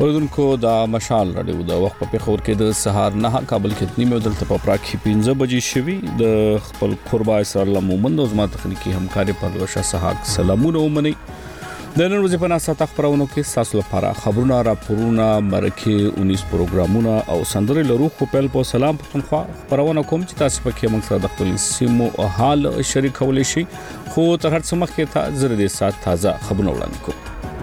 اوریدونکو د مشال رادیو د وخت په خبر کې د سهار 9 کابل کې نیمه دلته په پراخي 15 بجې شوي د خپل قربا اسرائیل مومند او زما تخنیکی همکاري پر لوشه سهاک سلامونه ومني د نن ورځې په ناسا خبرونو کې تاسو لپاره خبرونه راپورونه مرکه 19 پروګرامونه او سندري لرو خو په سلام پښتونخوا خبرونه کوم چې تاسو پکې موږ سره د خپل سیمو حال شریکول شي خو تر هر څه مخکې ته زره د سات تازه خبرونه وړاندې کوم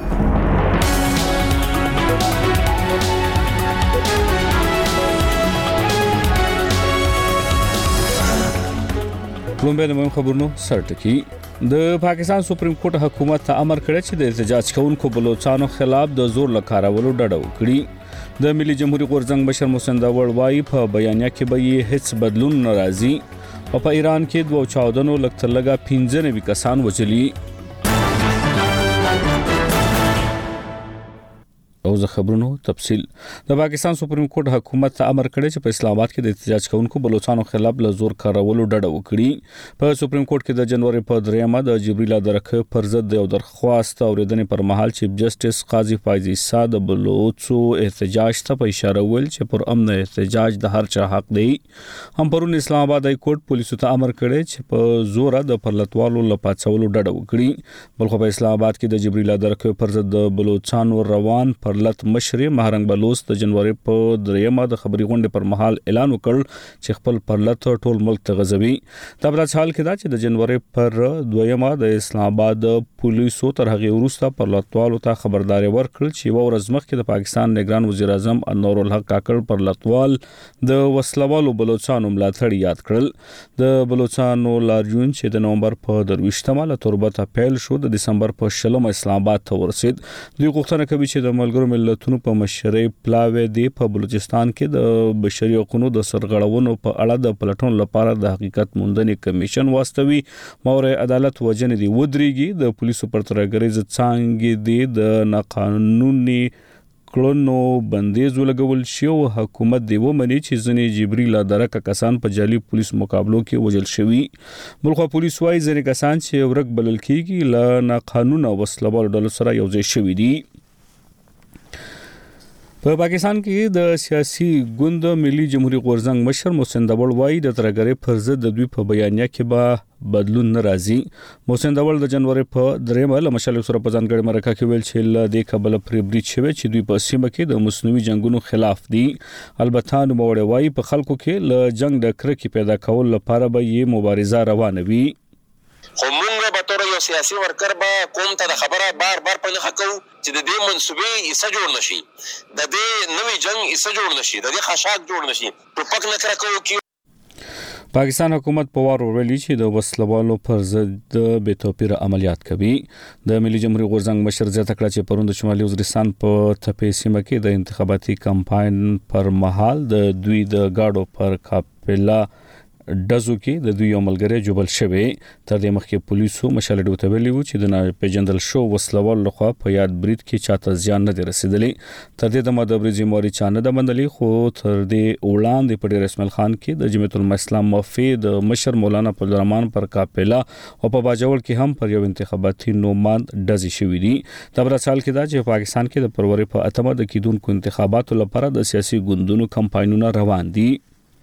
لومبه د مهم خبرونو سرټکی د پاکستان سپریم کورټ حکومت ته امر کړی چې د احتجاج کوونکو بلوچستانو خلاف د زور لکارولو ډډه وکړي د ملي جمهوریت غورځنګ مشر محسن داور وايي په بیانیه کې به هیڅ بدلون ناراضي او په ایران کې 214 لکتلګه 15 کسان وژلي او زه خبرونو تفصيل د پاکستان سپریم کورټ حکومت ته امر کړی چې په اسلام آباد کې د احتجاج کوونکو بلوچستانو خلاف له زور کارولو ډډه وکړي په سپریم کورټ کې د جنوري په 3 د جبريل درخه پر ضد یو درخواست اوریدنې پر مهال چیف جسټس قاضي فایض عیسی د بلوچو احتجاج ته په اشاره ول چې پر امن احتجاج د هر چا حق دی هم پرون اسلام آباد های کورټ پولیسو ته امر کړی چې په زور د پرلطوالو لپاڅولو ډډه وکړي بلخو په اسلام آباد کې د جبريل درخه پر ضد د بلوچستانو روان لت مشري مهرنګ بلوچ د جنوري په 3 د خبري غونډې پر مهال اعلان وکړ چې خپل پرلت ټول ملک ته غزوي دا په حال کې دا چې د جنوري پر 2 د اسلام آباد پولیسو تر هغه وروسته پرلطوالو ته خبرداري ورکړل چې یو ورځ مخکې د پاکستان نگران وزیر اعظم انور الحق کاکړ پرلطوال د وسلوالو بلوچستانو ملاتړ یاد کړل د بلوچستانو لاریون چې د نومبر په 23 له تربته پیل شو د دسمبر په 10 اسلام آباد ته ورسید دوی غوښتنه کوي چې د ملګرو ملتونو په مشرۍ پلاوی دی په بلوچستان کې د بشري حقوقو د سرغړونو په اړه د پلټون لپاره د حقیقت موندنې کمیشن واستوي موري عدالت وجنې دی ودرېږي د پولیسو پر ترګریز څنګه دی د ناقانوني کړنو بندیز ولګول شي او حکومت دی ومني چې ځنې جبريل درکه کسان په جعلي پولیس مقابلو کې وژل شوي بلخو پولیس وايي ځنې کسان چې ورک بلل کیږي ل ناقانونه وسلوال ډلو سره یوځای شوي دي په پاکستان کې د سیاسي ګوند ملي جمهوریت غورځنګ مشر محسن داور وايي د ترګری پر ضد د دوی په بیانیه کې به بدلون ناراضي محسن داور د جنوري په 3 له مشال سره په ځانګړي مرکه کې ویل چې ل د قبل پربريټ شوی چې دوی په سیمه کې د مصنوعي جنگونو خلاف دي البته نو موړ وايي په خلکو کې ل جنگ د کرکې پیدا کول لپاره به یې مبارزه روانه وي خو موږ به تر یو سیاسي ورکر به کوم ته د خبره بار په نه خکو چې د دې منسوبې ایسه جوړ نشي د دې نوې جنگ ایسه جوړ نشي د دې خشاک جوړ نشي ټوپک نه کرکو کی پاکستان حکومت په وار ویلي چې د وسلوالو پر ضد بے توپیر عملیات کوي د ملي جمهوریت غورځنګ مشر زیاته کړه چې پروند شمالي وزیرستان په تپې سیمه کې د انتخاباتي کمپاین پر مهال د دوی د گاډو پر قافله دزو کې د دوی عملګری جوبل شوی تر دې مخکې پولیسو مشال ډوته ویلي و چې د پیجندل شو وسلوال لخوا په یاد برید کې چاته زیان نه رسیدلی تر دې د مدبرزي موري چانه د بندلي خو تر دې وړاندې په ډیر اسماعیل خان کې د جمعیت الاسلام مفتی د مشر مولانا عبدالرحمن پر قافله او په باجوړ کې هم پر یو انتخاباتي نوماند دزي شوی دي تبر سال کې دا چې پاکستان کې د پروري په اتمه د کیدونکو انتخاباتو لپاره د سیاسي ګوندونو کمپاینونه روان دي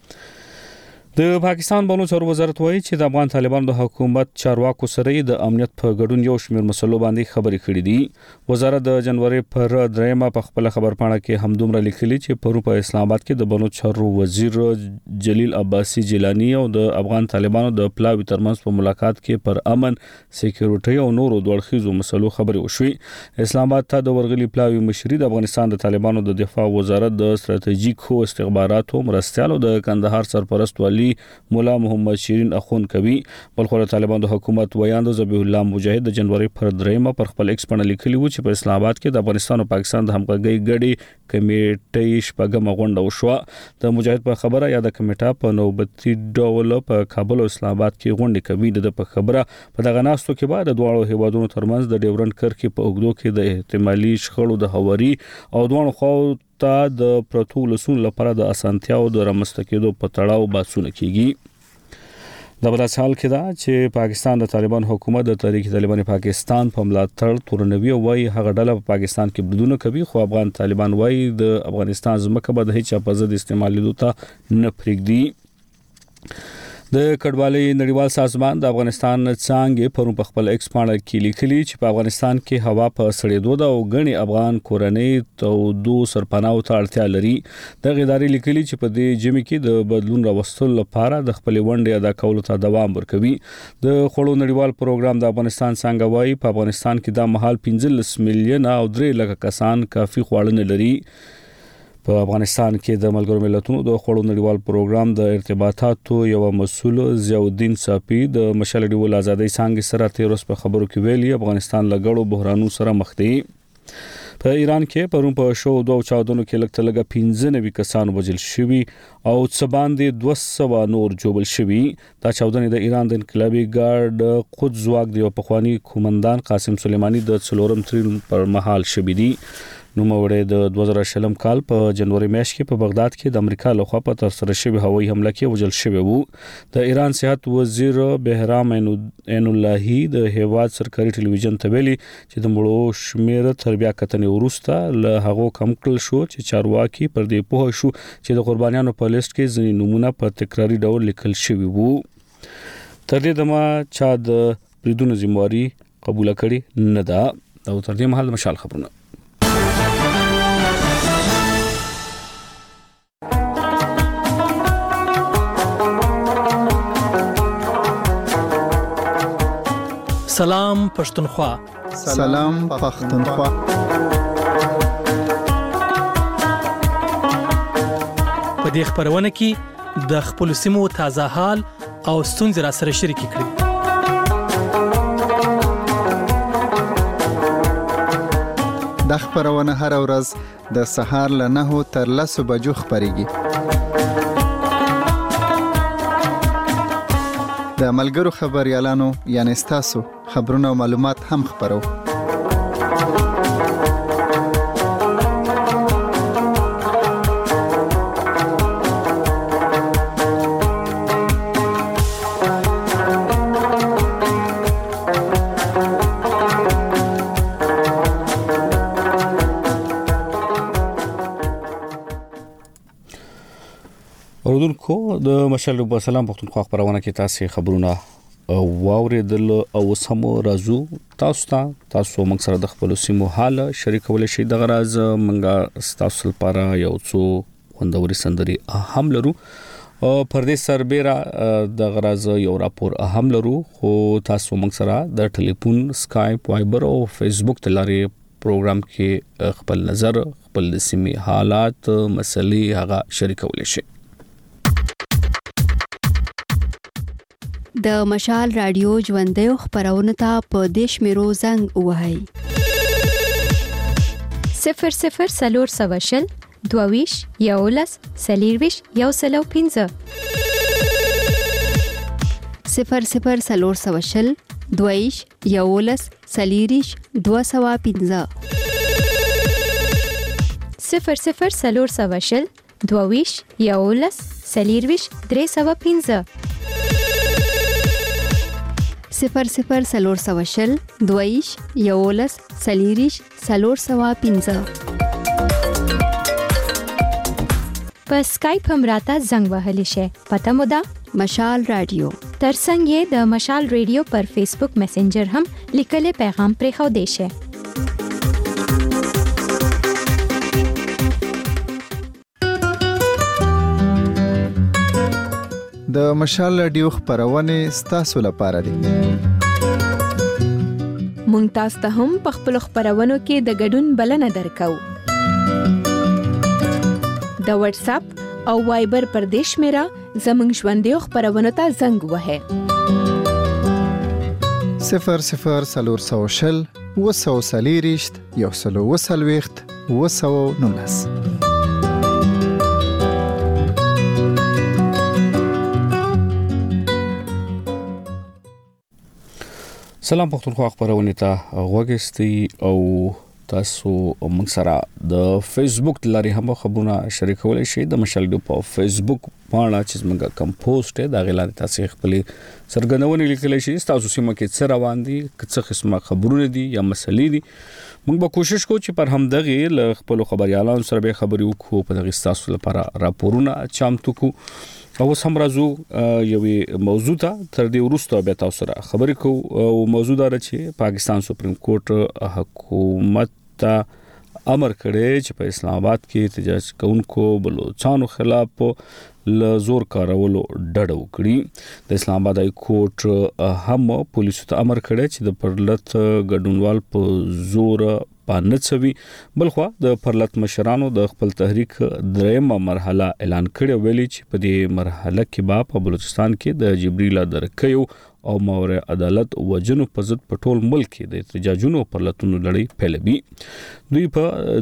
د پاکستان بانو چارو وزارت وایي چې د افغان طالبانو د حکومت چارواکو سره د امنیت په ګډون یو شمېر مسلو باندې خبرې کړې دي وزارت د جنوري پر 3 په خپل خبرپاڼه کې هم دومره لیکلي چې پرو په اسلام آباد کې د بانو چارو وزیر جلیل عباسي جیلانی او د افغان طالبانو د پلاوی ترمنځ په ملاقات کې پر امن سکیورټي او نورو دوړخیزو مسلو خبرې وشوي اسلام آباد ته د ورغلي پلاوی مشري د افغانستان د طالبانو د دفاع وزارت د ستراتیژیکو استخباراتو مرستيالو د کندهار سرپرست والی مولا محمد شیرین اخون کوي بلخو طالبانو د حکومت ویاند ذبیح الله مجاهد د جنوري پر 3 پر خپل ایکس باندې لیکلی و چې په اسلام آباد کې د افغانستان او پاکستان د همغږي ګډي کمیټې شپږم غونډه وشوه د مجاهد په خبره یا د کمیټه په نوبتي ډول په کابل او اسلام آباد کې غونډه کوي د په خبره په دغه ناستو کې بعد د دوه هیوادونو ترمنځ د ډیورنډ کرښې په اوګدو کې د احتمالي شخړو د هواري او دوه خو ته د پروتو لسون لپاره د اسانتیاو د رامنځته کېدو په تړاو بحثونه کیږي د بل حال کې دا چې پاکستان د طالبان حکومت د تحریک طالبان پاکستان په ملاتړ تورنوي وایي هغه ډله په پاکستان کې بدونه کوي خو افغان طالبان وایي د افغانستان ځمکه به د هیڅ په ضد استعمالولو ته نه پرېږدي. د کډوالۍ نړیوال سازمان د افغانستان څنګه پرون په خپل ایکس پاڼه کې لیکلي چې په افغانستان کې هوا په سړېدو ده او غني افغان کورنۍ تودو سرپناو ته اړتیا لري. د ادارې لیکلي چې په دې جمع کې د بدلون راوستلو لپاره د خپل ونډې ادا کولو ته دوام ورکوي. د خوړو نړیوال پروګرام د افغانستان څنګه وایي په افغانستان کې د مهال 15 میلیونه او 3 لک کسان کافي خواړه نه لري. په افغانستان کې د ملګرو ملتونو د خوړو نړیوال پروګرام د ارتباطاتو یو مسؤل ضیاءالدین صافی د مشال ډیول ازادۍ څنګه سره تیروس په خبرو کې ویلي افغانستان لګړو بحرانونو سره مخ دی. په ایران کې پرون په شو دوه چاودنو کې لږ 15 کسان وژل شوي او څه باندې 200 نور جوړل شوي. دا چاودنې د ایران د انقلابي ګارد قدس ځواک دی او پخوانی قومندان قاسم سلیمانی د 4 ترین پر مهال شوي دي. نو موړې د 2020 کال په جنوري میاشت کې په بغداد کې د امریکا لخوا په تر سره شوی هوایي حمله کې وژل شوی وو. د ایران صحت وزیر بهرام عین اللهی د هیواد سرکاري ټلویزیون ته ویلي چې د مړو شمیر تر بیا کتنې وروسته له هغو کم کړل شو چې چارواکي پر دې پوه شو چې د قربانیانو په لیست کې ځینې نمونه په تکراری ډول لیکل شوی وو. تر دې دمه چا د بریدونو ذمہواری قبول کړي نه ده. او تر دې مهال مشال خبرونه. سلام پښتونخوا. سلام پښتونخوا. په دې خبرونه کې د خپل سیمو تازه حال او ستونزې را سره شریک کړئ. د خبرونه هر ورځ د سهار له 9 تر 10 بجو خبريږي. د ملګرو خبريالانو یعنی تاسو خبرونه او معلومات هم خبرو. اوردونکو د مشال رب سلام پښتونخوا خبرونه کې تاسو خبرونه واوریدل او سمو رازو تاسو موږ سره د خپل سیمو حال شریکول شي. د غراز منګه تاسو لپاره یو څو خوندوري سندري هم لرو. پردیس سربېرا د غراز یو راپور هم لرو خو تاسو موږ سره د ټلیفون سکایپ وایبر او فیسبوک تلاري پروګرام کې خپل نظر خپل سیمي حالات مسلې هغه شریکول شي. د مشال رادیو ژوندۍ خبرونه ته په دیش میرو زنګ وهاي 00 سلور سواشل دوویش یولس سلیرویش یوسلو 15 00 سلور سواشل دوویش یولس سلیریش 215 00 سلور سواشل دوویش یولس سلیرویش 315 00 سلور سواشل دویش یولس سلیریش 315 په سکایپ هم راته زنګ وهلی شي. پته مو ده مشال رادیو. ترڅنګ یې د مشال ریډیو پر فیسبوک میسنجر هم لیکلي پیغام پرې خو دی شي. د مشال رادیو خبرونه ستاسو لپاره دي. مونږ تاسو ته هم په خپل خبرونو کې د ګډون بلنه درکو. د واتس اپ او وایبر پر دیش میرا زمنګ ژوندۍ خبرونه ته زنګ وهه 00 سلور سواشل وسو سلیریشت یوسلو وسلويخت وسو نونس. سلام پښتونخوا خبرونه ته غوږستي او تاسو موږ سره د فیسبوک لاري هم خبرونه شریکولای شئ د مشال ډیو په فیسبوک باندې چې موږ کم پوسټ د غلان تاسو خپل سرګنونې لیکلای شئ تاسو سیمه کې څه روان دي څه قسمه خبرونه دي یا مسلې دي موږ به کوشش کوو چې پر هم دغه ل خپل خبريالانو سره به خبري وکړو په دغه تاسو لپاره راپورونه چمتو کو او هم راځو یوې موضوع ته تر دې وروسته به تاسو سره خبرې کوو او موضوع دا چې پاکستان سپریم کورټ حکومت ته امر کړی چې په اسلام آباد کې احتجاج کوونکو بلوچستانو خلاف ل زور کارولو ډډه وکړي د اسلام آباد هاي کورټ هم پولیسو ته امر کړی چې د پرلط ګډونوال په زور پانڅوي بلخوا د پرلط مشرانو د خپل تحریک دریمه مرحله اعلان کړی ویلي چې په دې مرحله کې په بلوچستان کې د جبريل درکیو او مور عدالت وجنو په ضد په ټول ملک کې د احتجاجونو پرلطونو لړۍ پیلوي دوی په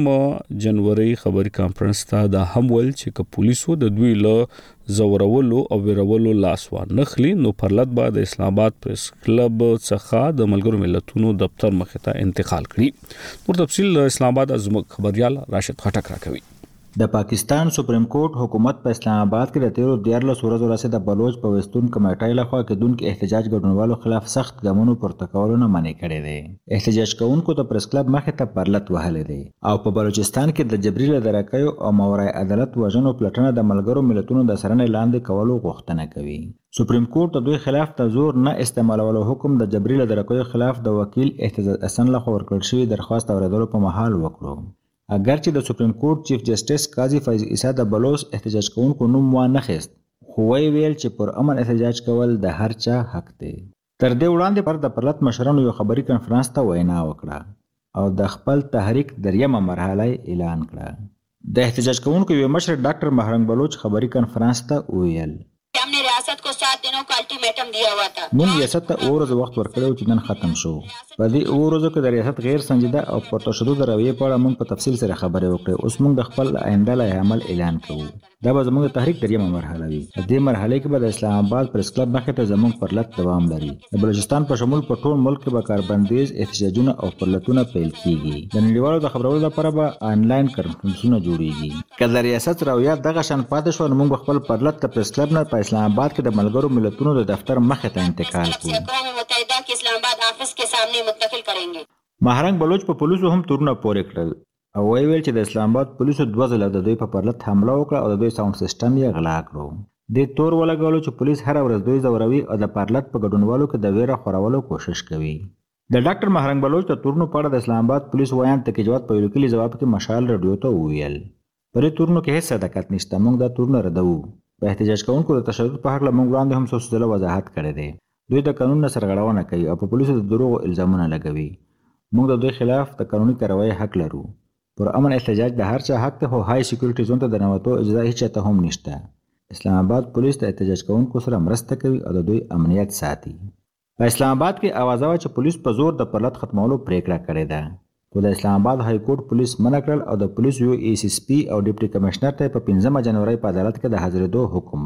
3 جنوري خبري کانفرنس ته د هم ول چې پولیسو د دوی له زورولو او ویرولو لاسوان نخلی نو پرلط بعد اسلام آباد پریس کلب څخه د ملګرو ملتونو دفتر مخ ته انتقال کړي پر تفصیل اسلام آباد از خبريال راشد خټک راکوي د پاکستان سپریم کورټ حکومت په اسلام آباد کې د 13 ورځو راځي د بلوچ په وستون کمیټې لخوا کېدونکو احتجاج ګډونوالو خلاف سخت ګامونو پورته کولو نه منع کړي دي احتجاج کوونکو ته پریس کلب مخ ته پرلط وهلې دي او په بلوچستان کې د جبريل درکیو او مورای عدالت وژنو پلټنه د ملګرو ملتونو د سرنې لاندې کولو غوښتنه کوي سپریم کورټ د دوی خلاف د زور نه استعمالولو حکم د جبريل درکیو خلاف د وکیل احتجاج حسن لخوا ورکړل شوی درخواست اوریدلو په محل وکړو اگر چې د سپریم کورټ چیف جسټس قاضي فیض عیسی د بلوچ احتجاج کوونکو نوم وانه خست خو ویل چې پر امن احتجاج کول د هر چا حق دی تر دې وړاندې پر د پرلط مشرانو یو خبري کانفرنس ته وینا وکړه او د خپل تحریک دریمه مرحله اعلان کړه د احتجاج کوونکو یو مشر ډاکټر مهرنګ بلوچ خبري کانفرنس ته ویل हमने रियासत को 7 दिनों का अल्टीमेटम दिया हुआ था موږ ریاست ته اورز وخت ورکړو چې نن ختم شو په دې اورزو کې د ریاست غیر سنجیده او پر تشدد رویه په اړه موږ په تفصیل سره خبرې وکړې اوس موږ د خپل آینده لای عمل اعلان کوو دا به زموږ تحریک دریمه مرحله وي په دې مرحله کې به د اسلام آباد پریس کلب مخې ته زموږ پرلط دوام لري د بلوچستان په شمول په ټول ملک کې به کاربندیز احتجاجونه او پرلطونه پیل کیږي د نړیوالو د خبرولو لپاره به آنلاین کانفرنسونه جوړیږي که د ریاست رویه دغه شان پاتې شو نو موږ خپل پرلط د پریس کلب نه په اسلام آباد کې د ملګرو ملتونو د دفتر مخې ته انتقال کوو اقوام متحده کے اسلام آباد آفس کے سامنے منتقل کریں گے مهرنګ بلوچ په پولیسو هم تورونه پورې کړل او ویل چې د اسلام آباد پولیسو 2 ځله د دوی په پرلط حمله وکړه او د دوی ساوند سیستم یې غلا کړو د تور ولګولو چې پولیس هر ورځ دوی زوروي او د پرلط په ګډونوالو کې د ویره خورولو کوشش کوي د ډاکټر مهرنګ بلوچ د تورونو په اړه د اسلام آباد پولیس وایان ته کې جواب په لیکلي جواب کې مشال رادیو ته ویل پرې تورونو کې هیڅ صداقت نشته موږ دا تورونه ردو په احتجاج کوونکو د تشدد په حق له موږ وړاندې هم څه ځله وضاحت کړی دی دوی د قانون نه سرغړونه کوي او په پولیسو د دروغ الزامونه لګوي موږ د دوی خلاف د قانوني کاروایی حق لرو پر امن احتجاج د هر چا حق ته هاي سکیورټي زون ته د نوټو اجازه هیڅ ته هم نشته اسلام آباد پولیس د احتجاج کوونکو سره مرسته کوي او د دوی امنیت ساتي په اسلام آباد کې आवाज و چې پولیس په زور د پرلط ختمولو پریکړه کړې ده خو د اسلام آباد های کورټ پولیس منع کړل او د پولیس یو ای سی پی او ډیپټي کمشنر ته په 15 جنوري په عدالت کې د حاضرېدو حکم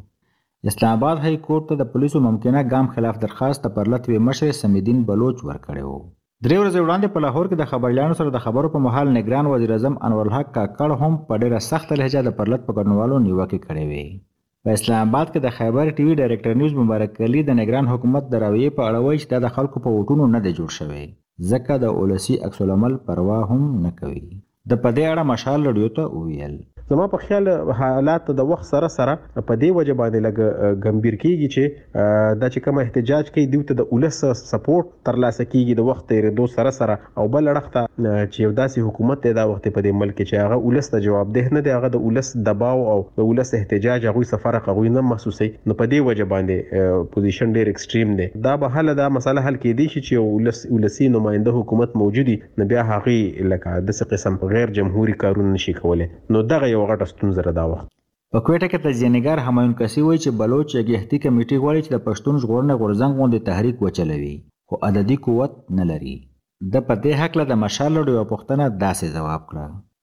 وکړو اسلام آباد های کورټ ته د پولیسو ممکنه ګام خلاف درخواست د پرلط وی مشر سمیدین بلوچ ورکړی وو درې ورځې وړاندې په لاهور کې د خبريالانو سره د خبرو په محل نگران وزیر اعظم انور الحق کاکړ هم په ډېره سخت لهجه د پرلط په ګډونوالو نیوکه کړې وې په اسلام آباد کې د خیبر ټي وي ډایرکټر نیوز مبارک علي د نگران حکومت د راویې په اړه وایي چې د خلکو په وټونو نه دی جوړ شوی ځکه د اولسي عکس العمل پروا هم نه کوي د پدې اړه مشال رادیو ته ویل زما په خیال حالات د وخت سره په دې وجه باندې لګ ګمبیر کیږي چې د چې کوم احتجاج کوي دوی ته د اولس سپورټ ترلاسه کیږي د وخت تیرېدو سره او بل اړخته چې یو داسې حکومت دی دا وخت په دې ملک چې هغه اولس ته جوابدeh نه دی هغه د اولس دباو او د اولس احتجاج هغه سفر هغه نه محسوسي نو په دې وجه باندې پوزیشن ډیر ایکستریم دی دا به حل دا مسله حل کېدی شي چې اولسي نماینده حکومت موجودي نه بیا هغه لکه د څه قسم غیر جمهوریت کارونه نشي کولای نو دغه یو غټه ستونزه را دا وخت په کوټه کې تجزیه‌نګار همایون کسي وایي چې بلوچ یګهتي کمیټې غواړي چې د پښتون ژغورنې غورځنګ غونډې تحریک وچلوي خو عددي قوت نه لري د پدې حق له د مشال لړ یو پښتنه داسې جواب کړه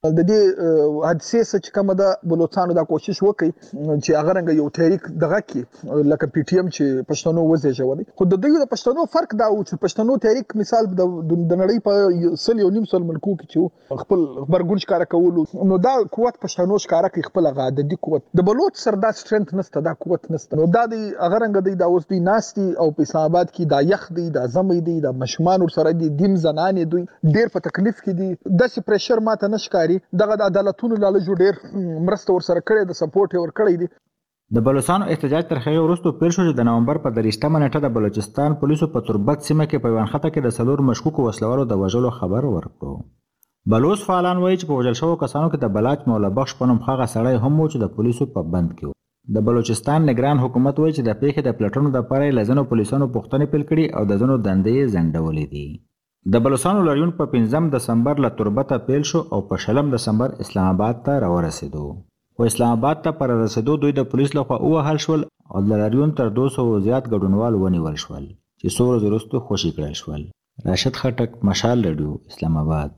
د دې حادثې څخه چې کومه د بلوچستان د کوشش وکړي چې هغه رنګ یو تحریک دغه کې لکه پی ټی ایم چې پښتنو وزېږولي خو د دوی د پښتنو فرق دا و چې پښتنو تحریک مثال د نړۍ په سل یو نیم سل ملکو کې چې خپل خبرګون ښکارا کولو نو دا قوت پښتنو ښکارا کوي خپل غا د دې قوت د بلوچ سره دا سترنث نشته دا قوت نشته نو دا د هغه رنګ دی دا اوس دی ناستي او په اسلام آباد کې دا یخ دی دا زمې دی دا مشمان سره دی دیم زنانې دوی ډیر په تکلیف کې دي د سی پریشر ماته نشکاري دغه د عدالتونو لاله جو ډیر مرسته ور سره کړي د سپورټ ور کړی دي د بلوچستان احتجاج تر هغه وروسته پیل شو چې د نومبر په 23 نیټه د بلوچستان پولیسو په تربت سیمه کې په وانخته کې د سلور مشکوکو وسلوالو د وژلو خبر ورکړو. بلوچ فعالان وایي چې په وژل شوو کسانو کې د بلاچ مولا بخش په نوم هغه سړی هم و چې د پولیسو په بند کې و. د بلوچستان نگران حکومت وایي چې د پیښې د پلټنو لپاره یې له ځینو پولیسانو پوښتنې پیل کړي او د ځینو دندې یې ځنډولې دي. د بلوچستان لاریون په 5 دسمبر له تربته پیل شو او په 6 دسمبر اسلام آباد ته راورسېدو. خو اسلام آباد ته پر رسېدو دوی د پولیس لخوا ووهل شول او د لاریون تر 200 زیات ګډونوال ونیول شول چې څو ورځې وروسته خوشي کړل شول. راشد خټک، مشال رادیو، اسلام آباد.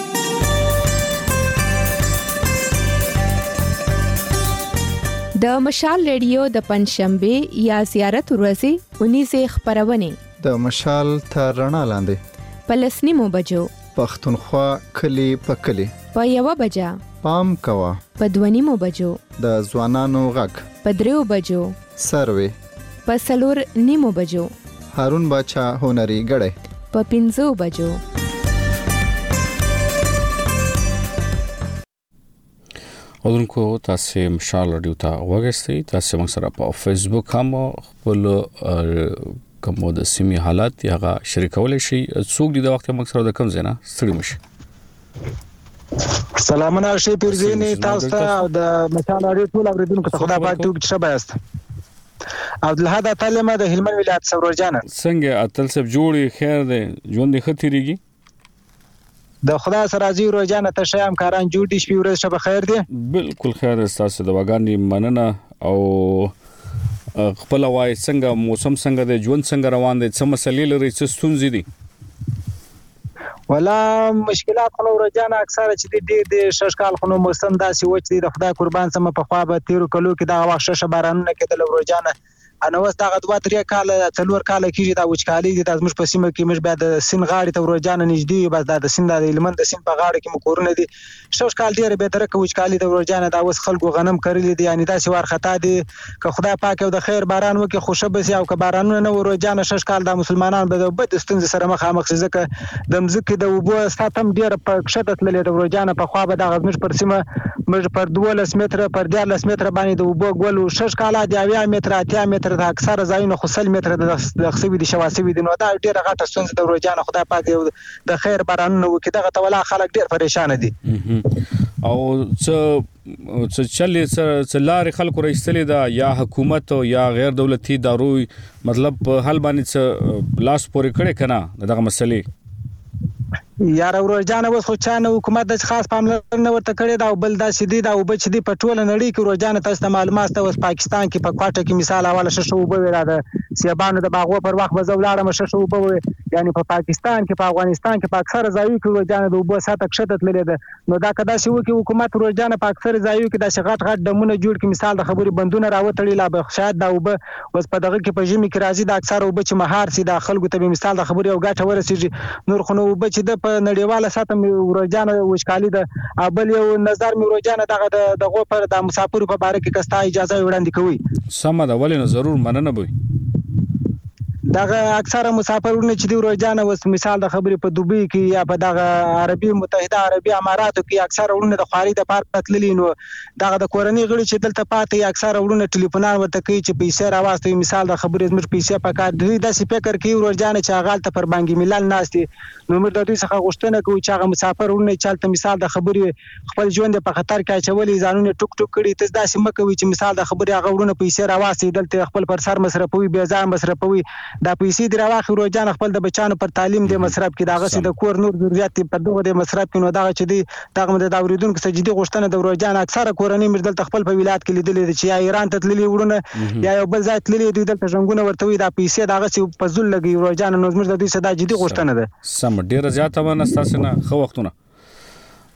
د مشال ریډیو د پنځشنبه یا زیارت ورځې 19 خبرونه د مشال تر رڼا لاندې پلسنیمو بجو پښتونخوا کلی په کلی په یو بجا پام کوا په 2 بجو د ځوانانو غږ په 3 بجو سروي په 4 بجو هارون باچا هنري غړې په 5 بجو. اودونکو تاسو مشال رادیو ته وګورئ تاسو موږ سره په فیسبوک هم خپل کوم د سیمې حالات یا شریکول شي څوک د وخت موږ سره د کم زینا ستړي مشي. سلامونه شي پیرزینی تاسو ته د مشال رادیو ټول اوریدونکو ته خدا پاک ته شبه است. عبدالهادي تعلیم د هلمند ولایت سورجان څنګه اتل سب جوړي خیر دې ژوند دې ختیریږي د خدا سره راځي روزانه ته شام کاران جوړ دي شپې ورځ شبه خیر دي. بالکل خیر تاسو د وګاندې مننه او خپل وای څنګه موسم څنګه د ژوند څنګه روان دي څه مسلې لري څه ستونزې دي ولا مشکلات خو روزانه اکثره چې ډېر ششکال خو موسم داسې وچ دي د خدای قربان سم په خوا به تیر کلو کې دا وخت شش بارانونه کې د روزانه انا واس دا غدوا تریا کال څلور کال کېږي دا وچکالي دي د زموږ په سیمه کې موږ بیا د سین غاړې ته روزانه نږدې بس دا د سین د هلمند د سین په غاړه کې مکورونه دي شش کال ډېر به درکه وچکالي د روزانه دا وس خلکو غنم کړل دي یعنی دا سوار خطا دي که خدای پاک او د خیر باران وکي خوشبه سي او که بارانونه نه روزانه شش کال د مسلمانانو به د ستونزې سره مخامخ ځکه د مزکه د وبو ساتم ډېر په کښته تللې د روزانه په خوا به د غزمش پر سیمه موږ پر 12 متر پر 14 متر باندې د وبو ګول شش کال د 20 متر 80 متر د اکثر ځایونه خو 100 متر د خصوی دي شواسوي دي نو دا ډیره غټه ستونزه د روزانه خدای پاک د خیر بارانونه وکي دغه تولا خلک ډیر پریشان دي او څه چلې څه لارې خلکو راستلې دا یا حکومت او یا غیر دولتي داروي مطلب حل باندې څه لاس پورې کړي کنه دغه مسلې یار روزانه وس خو چانه حکومت د خاص پاملرنه ورته کړی دا بل دا شدید او بچ دي په ټوله نړۍ کې روزانه تاسو معلومات ته وس پاکستان کې په کوټه کې مثال حواله ششو وبوي دا سیابانو د باغو پر وخت بزولاړه ششو وبوي یعنی په پاکستان کې په افغانستان کې په اکثر ځایو کې روزانه د وبو ساته کښته تللې ده نو دا کدا شي وکي حکومت روزانه په اکثر ځایو کې د شغات غټ دمونه جوړ کې مثال د خبري بندونه راوتړي لا به شاید دا وب وس په دغه کې په جمی کې راځي د اکثر وب چې مهار سي د خلکو ته مثال د خبري او غټه ورسیږي نور خو نو وب چې د په نړیواله ساته روزانه وشکالي ده بل یو نظر می روزانه دغه غوپر د مسافر په باره کې کستا اجازه وړاندې کوي سم ده ولې ضرور مننه بوي دغه اکثره مسافرونه چې دی روزانه وس مثال د خبرې په دوبۍ کې یا په دغه عربي متحده عربي اماراتو کې اکثره ورونه د خاري د پاره تللی نو دغه د کورنۍ غړي چې دلته پاتې اکثره ورونه ټلیفونان ورته کوي چې پیسې راوستي مثال د خبرې زموږ پیسې په کار دی داسې فکر کوي روزانه چې هغه ته پر بانګي ملال ناشتي نو موږ د دوی څخه غوښتنه کوو چې هغه مسافر ورونه چالت مثال د خبرې خپل ژوند په خطر کې اچولي ځانونه ټوک ټوک کړي ته داسې مکوي چې مثال د خبرې هغه ورونه پیسې راوستي دلته خپل پر سر مصرفوي بیا ځان مصرفوي دا پیسې دی راوخي روزانه خپل د بچانو پر تعلیم د مصرف کې دغه سي د کور نور ضرورت په دغه د مصرف کې نو دغه چې دی دغه د اوریدونکو سجدي غوښتنه د روزانه اکثره کورنۍ مردل خپل په ولایت کې لیدلې چې یا ایران ته تللی ورونه یا یو بل ځای تللی دوی دلته څنګه ورته وي دا پیسې دغه سي په ذل لګي روزانه نو زموږ د دوی صدا جدي غوښتنه ده سم ډیره زیاته ونه تاسو نه خو وختونه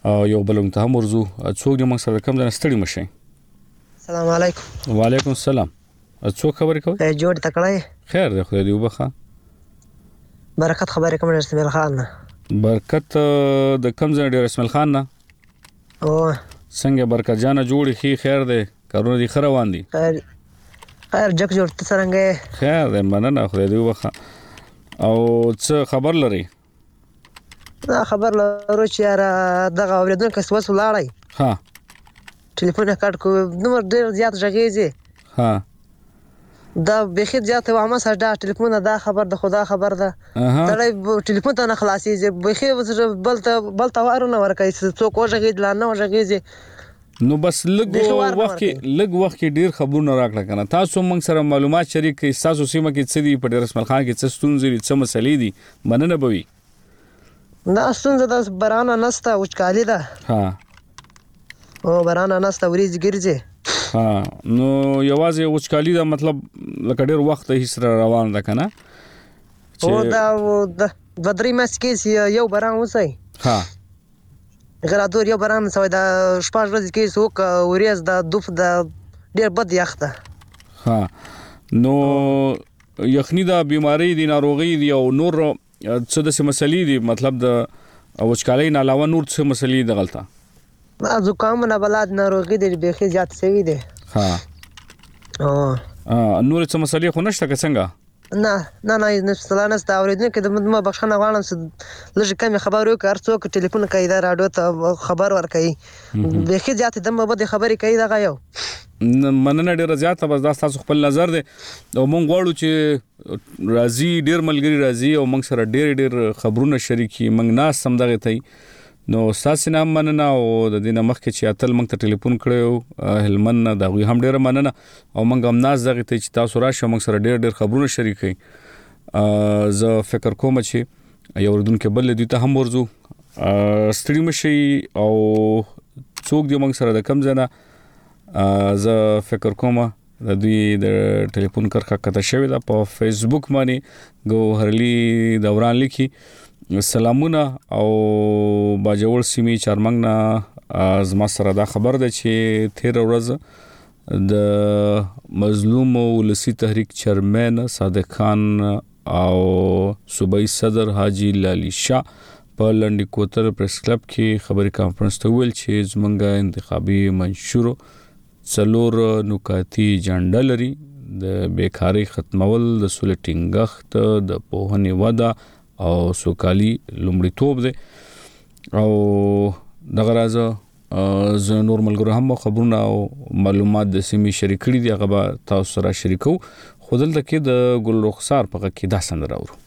یو بل ته هم ورزو څوک د موږ سره کوم ځای ستړي مشي. السلام علیکم. وعلیکم السلام. څوک خبرې کوي؟ جوړ تکړه. خیر دی خدای دې وبخښه. برکت خبرې کوم اسماعیل خان نه. برکت د کوم ځای ډیر اسماعیل خان نه؟ او څنګه برکت جان جوړی خیر دی کارونه دي خروان دي. خیر جک جوړ ته څنګه؟ خیر دی مننه خدای دې وبخښه. او څه خبر لري؟ دا خبر لرو چې یاره دغه اورېدونکو وس ولاړی. ها ټلیفون یې کټ کو نو ډېر زیات غږیږي. ها دا بخیر زیات وامه سره دا ټلیفون دا خبر د خدا خبر ده. دا ټلیفون ته نه خلاصيږي بخیر بل ته وارونه ورکای څوک وژغید لا نه وژغیږي. نو بس لږ وخت کې ډیر خبرونه راکړه کنه. تاسو موږ سره معلومات شریک کړئ تاسو سیمه کې څه دی په ډیر اسماعیل خان کې څه ستونزې دي څه مسلې دي مننه بوي. دا ستونزه د برانه نسته وچکالي ده. ها او برانه نسته وریځ ګرځي. ها نو یوازې وچکالي دا مطلب لکه ډیر وخت هیڅ روان ده کنه. او دا د درې مسکې یو بران وسی. ها غرادور یو بران سوی دا شپږ ورځې کې څوک وریځ د دوف د ډیر بد یخته. ها نو یخنی دا بیماری دي ناروغي دي او نور څه د مسلې دي مطلب د وچکالۍ نه علاوه نور څه مسلې دي غلطه؟ زکام نه بلاد ناروغي دي بخي زیات سوي دي. ها نور څه مسلې خو نشته که څنګه؟ نه نفسلا نسته اورېدونکو د ما بخښنه غواړم چې لږ کم خبر وکړ هر څوک ټلیفون کوي دا راډیو ته خبر ورکوي بخي زیات د مبد خبرې کوي دغه یو مننه ډیره زیاته بس دا تاسو خپل نظر دی او مونږ غواړو چې راځي ډیر ملګری راځي او مونږ سره ډیر خبرونه شریکي مونږ ناس سم دغه تی نو تاسو نه مننه او د دینه مخکې چې اتل مونږ ته ټلیفون کړو هلمن دا غوي هم ډیره مننه او مونږ هم ناس دغه تی چې تاسو راشه مونږ سره ډیر خبرونه شریکي. زه فکر کوم چې یو ردونکو بل دي ته هم ورزو ستړي مشي او څوک دی مونږ سره د کم ځنه. زه فکر کوم د دوی د ټلیفون کرخه کته شوی دا په فیسبوک باندې ګوهرلی دوران لیکي سلامونه او باجوړ سیمې چارمنګ نه زما سره دا خبر ده چې 13 ورځ د مظلوم ولسی تحریک چیرمن صادق خان او صوبایي صدر حاجی لالی شاه په لنډی کوتل پریس کلب کې خبري کانفرنس ته ویل چې زمونږه انتخابي منشور څلور نکاتی جنډه لري د بیکاری ختمول د سولې ټینګښت د پوهنې وده او سوکالي لومړیتوب دی او دغه راز زه نور ملګرو هم خبرونه او معلومات د سیمې شریک کړي دي هغه به تاسو سره شریکو خو دلته کې د ګل رخسار په کې دا سندره اورو.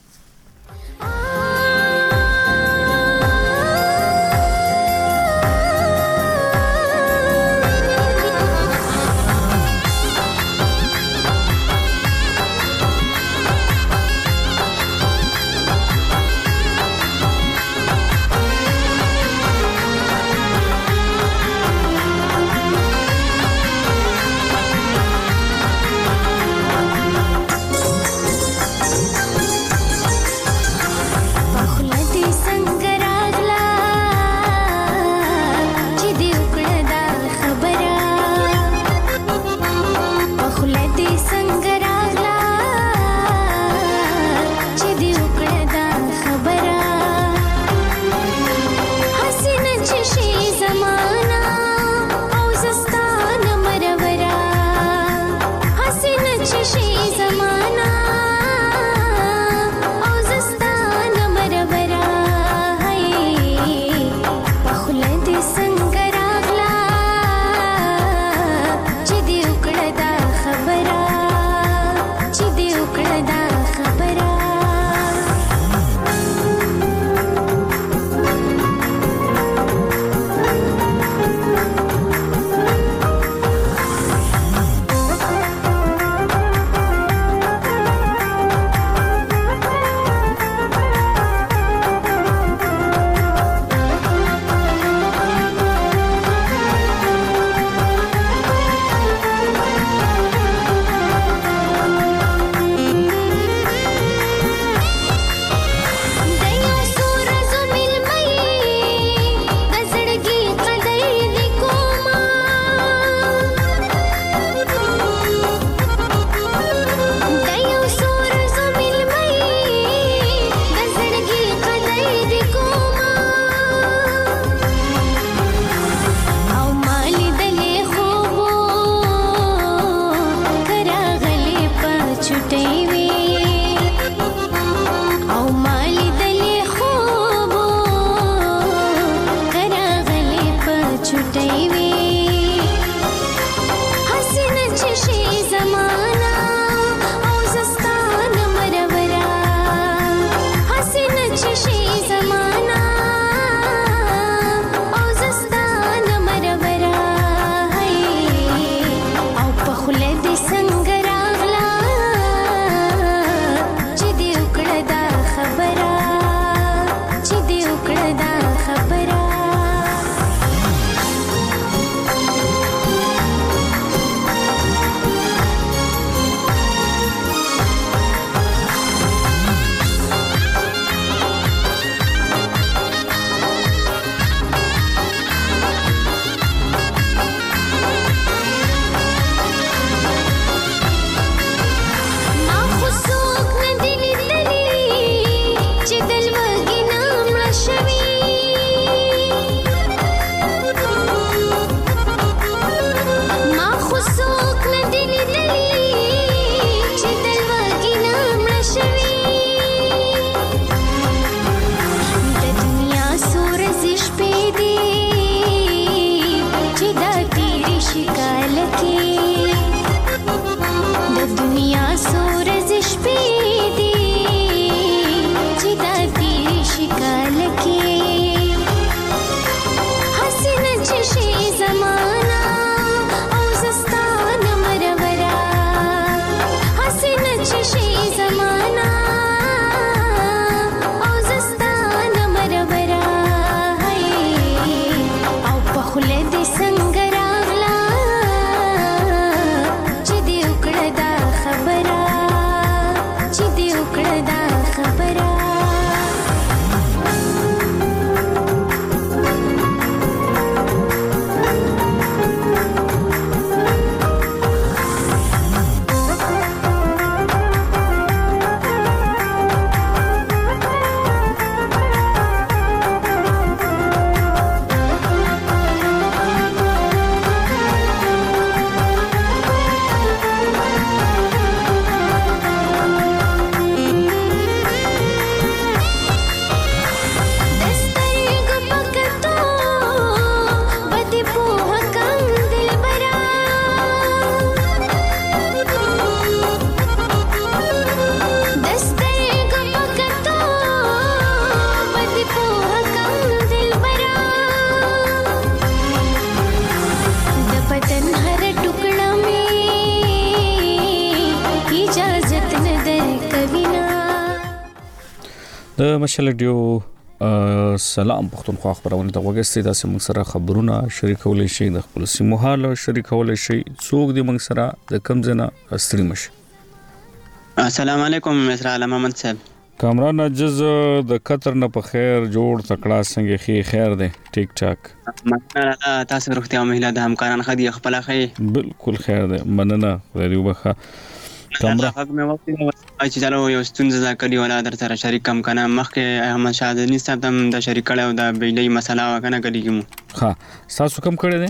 د مشال ریډیو سلام پښتونخوا خبرونه ته وګورئ تاسو موږ سره خبرونه شریکولای شئ د خپل سیمو حال شریکولای شئ څوک دی موږ سره د کم ځنه ستړي مشه. السلام علیکم مصر علي محمد صاحب. کامران عجز د قطر نه په خیر جوړ تکړه څنګه خیر دی ټیک ټاک. مننه تاسو روغتیا مهله د همکاران خدي خپل خې بالکل خیر دی مننه خدای وبخه. کامران حق مې وخت چې چلو یو ستونزه کړی ولا در سره شریک کم کنه مخکې احمد شاهدنی صاحب هم د شریک کړو د بجلی مسله وکنه کړی ها تاسو کم کړی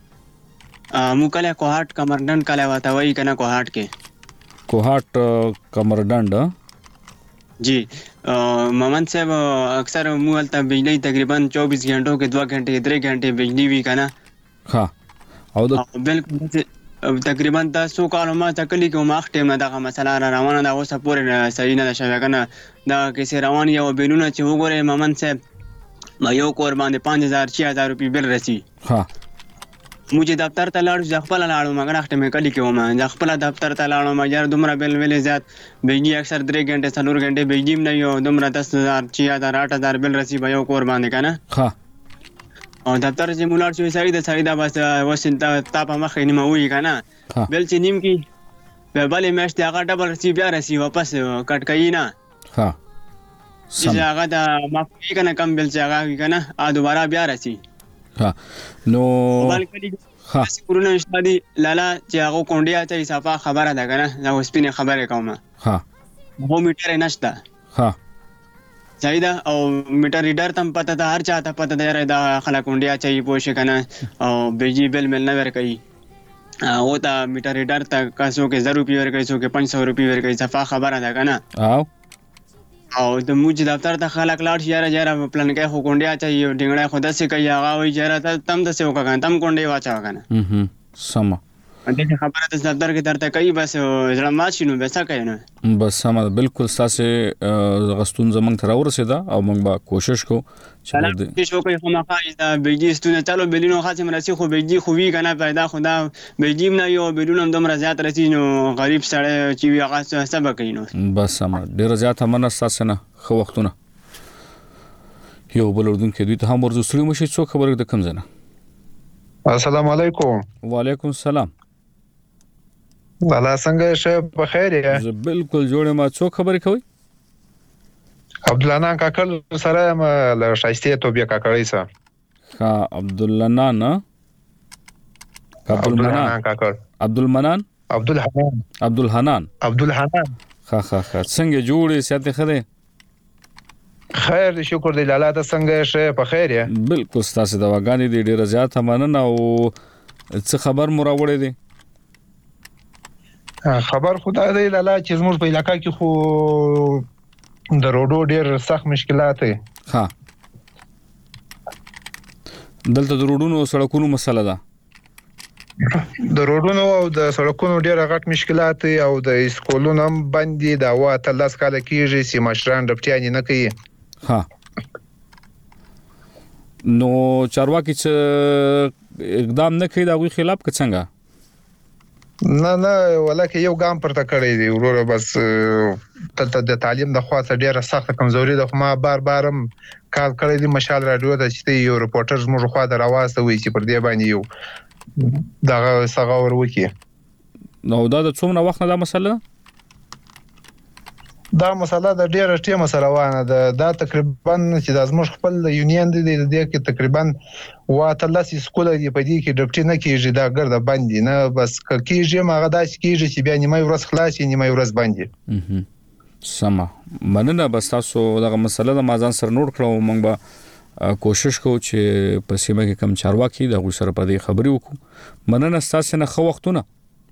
دی مو کله کوهات کمرډن کله وتا وای کنه کوهات کمرډن جی محمد صاحب اکثر مو ولته بجلی تقریبا 24 घंटों کې 2 घंटे 3 घंटे بجلی وی کنه ها او د بالکل تقریبا تاسو کالو ما تکلی کوم اخ ټیم نه دغه مسله روانه ده اوس پورې صحیح نه شوی کنه دا کیسه روان یو بیلونه چې وګوره محمد صاحب ما یو کور باندې 5000 6000 روپی بل رسی ها موږ دفتر ته لاړو خپل لاړو مګر اخ ټیم کلی کوم خپل دفتر ته لاړو ما یار دومره بل ویلې زیات بجلی اکثر 3 घंटे 4 घंटे بجلی نه یو دومره 10000 6000 8000 بل رسی به یو کور باندې کنه ها او دفتر چې مولار شوی سړی بس وسنت تا په مخ نیمه وی کنه بل چې نیم کی به بلې میاشتې هغه ډبل رسی بیا رسی واپس کټ کوي نه ها چې هغه د مافي کنه کم بل چې هغه کنه ا دوباره بیا رسی ها نو بل کلی ها کورونه شادي لالا چې هغه کونډیا ته صفه خبره ده کنه دا وسپینه خبره کومه ها مو میټر نشته ها چایدا او میټر ریډر تم پته ده هر چاته پته ده دا خلک اونډیا چي پوښ کنه او بجلی بل مل نه ور کوي او دا میټر ریډر ته کاسو کې 0 روپیه ور کوي سو کې 500 روپیه ور کوي صفه خبره ده کنه او د موج دفتر ته خلک لاړ شي یاره پلان کې خو اونډیا چي ډنګړای خود سه کوي هغه وي یاره تم د سه وکړه تم کونډي واچا کنه سم دغه خبره د دفتر کې درته کوي بس زړه ماشینو به څه کوي نو بس سم بالکل تاسو غستون زمنګ تر ورسېدا او موږ به کوشش کوو چې شو کوي خو ما خاص د بجلی ستونه چالو بلینو خاصه مرسي خو بجلی خو وی کنه پیدا خدا بجلی نه یو بلونم دومره زیات رسی نو غریب سره چې وی هغه سبا کوي نو بس سم ډیر زیات مننه تاسو نه خو وختونه یو بل اردن کې دوی ته هم ورزو سړي مشي څو خبره د کم زنه السلام علیکم وعلیکم السلام الله څنګه شه په خیر یې بالکل جوړه ما څو خبرې کوي عبدالله کاکل سره ما له شایسته توبیا کاکړی سره ها عبدالله نه عبدالمنان ها څنګه جوړې ساته خره خیر شکر دی لاله ته څنګه شه په خیر یې بالکل تاسو دا وګانی دی ډیر زیات مننه او څه خبر مراوړې دي خبر خدای دی لاله چې زموږ په علاقې کې خو د روډو ډیر سخت مشکلات دي ها دلته د روډونو او سړکونو مسله ده د روډونو او د سړکونو ډیر غټ مشکلات دي او د سکولونو هم باندې دا واته لاس کاله کیږي چې مشران ډپټیان نه کوي ها نو چارواکي چې اقدام نه کوي دا غوي خلاف څنګه نه ولکه یو ګام پرته کړی دی وروره بس تلته د تعلیم د خواصه ډیره سخت کمزوري ده خو ما بار هم کال کړی دی مشال رادیو ته چې یو ریپورټر زموږ خوا د راواسته وي چې پر دې باندې یو دغه څنګه وکي نو دا د څومره وخت نه دا مسله د ډیره ټیمه سره روانه ده دا تقریبا چې د زموږ خپل یونین دی د دې کې تقریبا واته لاس سکول دی په دې کې ډپټی نه کیږي دا ګرځه باندې نه بس کیږي ماغه داس کیږي چې بیا نیمه ورځ خلاص نیمه ورځ باندې سما مننه بس تاسو دغه مسله د مازان سره نوٹ کړو موږ به کوشش کوو چې په سیمه کې کم چارواکي د غوښ سره په دې خبرې وکړو مننه تاسو نه خو وختونه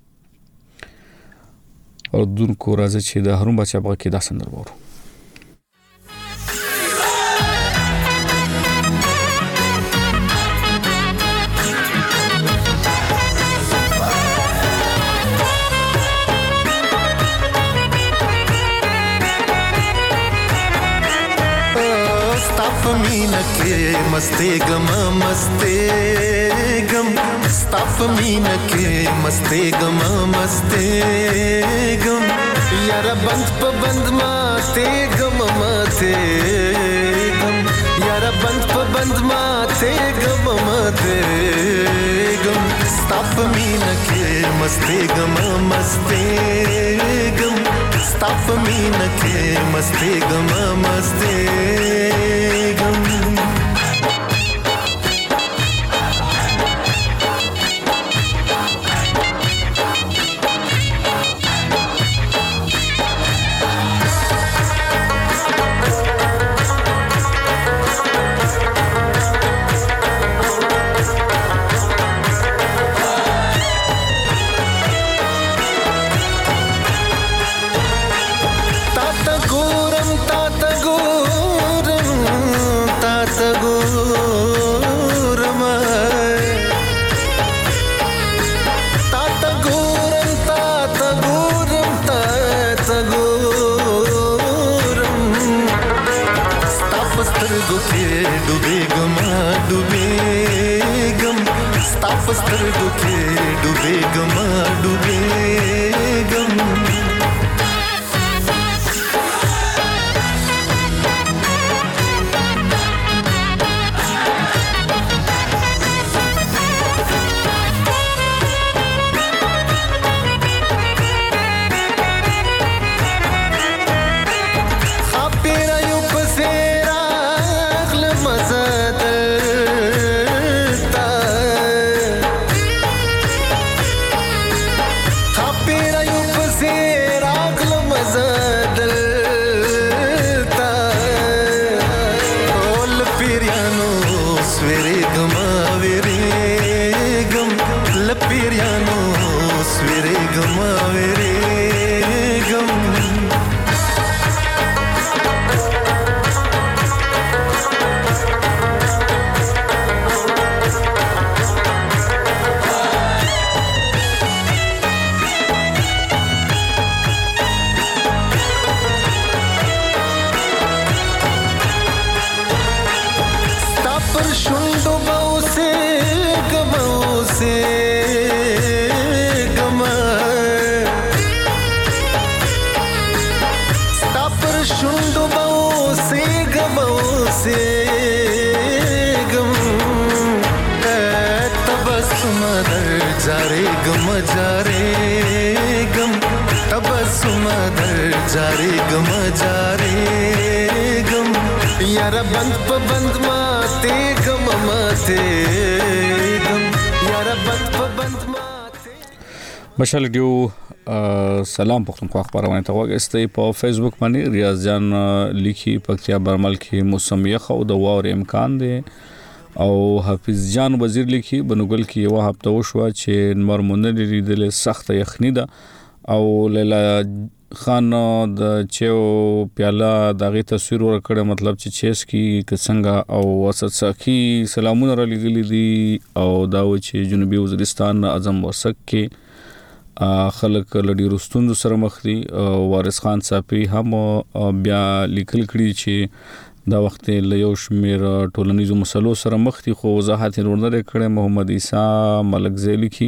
او دونکو راځي چې د هرون بچا په کې دا سندر وره मस्ते गम स्ताफ मीन के मस्ते गम यार बंद पे बंद माते गम यार बंद पे बंद माते गम स्ताप मीन के मस्ते गम स्ताप मीन के मस्ते गम स्तरगो के डूबे गमा डूबे गम यार बंद पे बंद माते गम यार बंद पे बंद माते مشال ډیو سلام پښتونخوا خبرونه ته وګورئ په فیسبوک باندې ریاض جان لیکي پکتیا برمل کې موسم یخ او د واور امکان دی او حافظ جان وزیر لیکي بنوګل کې یو هفته وشو چې مرمنه لیدل سخت یخنی ده او لیلا خان د چیو پیاله دغه تصویر ورکړه مطلب چې چیس کی څنګه او وسط ساکي سلامونه را لګلې دي او دا و چې جنوبي وزیرستان اعظم وسک کې خلک لړی رستوند سره مخ دي وارث خان صافي هم بیا لیکل کړي چې دا وخت له یو شمیر ټولنیزو مسلو سره مخ دي خو وضاحت ورنه کړي محمد عیسی ملک زیلی کی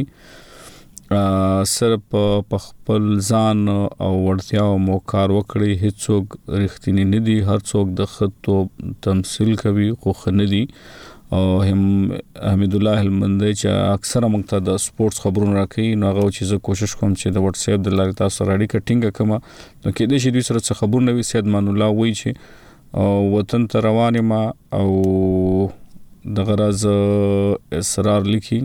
صرف په خپل ځان او ورتیا او موکار وکړي هیڅوک رښتینی نه دي هر څوک د خطو تمثيل کوي خو خندي او هم حمید الله المندي چې اکثره موږ ته د سپورتس خبرونه راکړي نو هغه چې زه کوشش کوم چې د واتس اپ د لارې تاسو راډي کټینګ کوم نو کې د شي دوی سره خبرونه وي سید مان الله وایي چې وطن ته روانه ما او د غرض اصرار لیکي